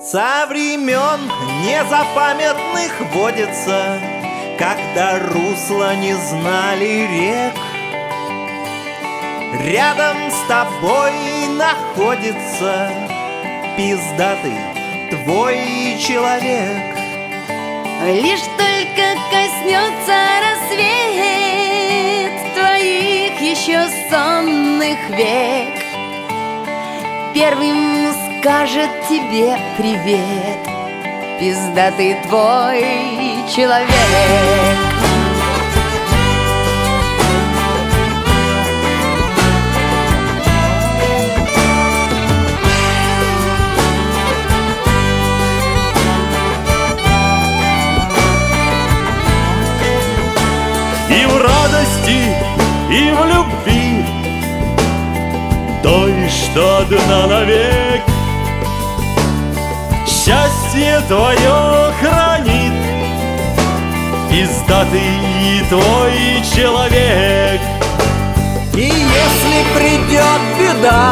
Со времен незапамятных водится, когда русла не знали рек. Рядом с тобой находится пиздатый твой человек. Лишь только коснется рассвет твоих еще сонных век, первым скажет тебе привет пиздатый твой человек. И в радости, и в любви той, что одна навек, счастье твое хранит пиздатый твой человек. И если придет беда,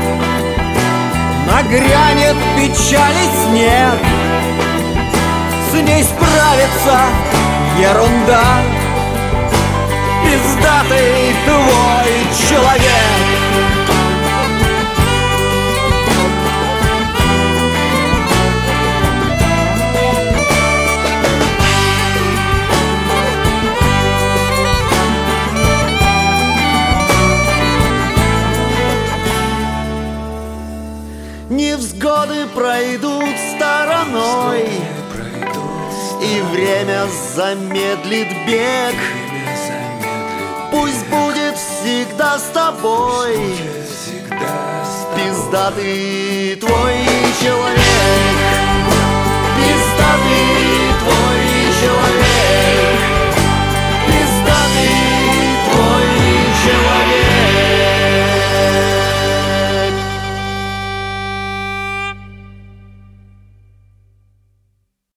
нагрянет печали снег, с ней справится ерунда, пиздатый твой человек. Невзгоды пройдут стороной, и время замедлит бег. Пусть будет всегда с тобой пиздатый твой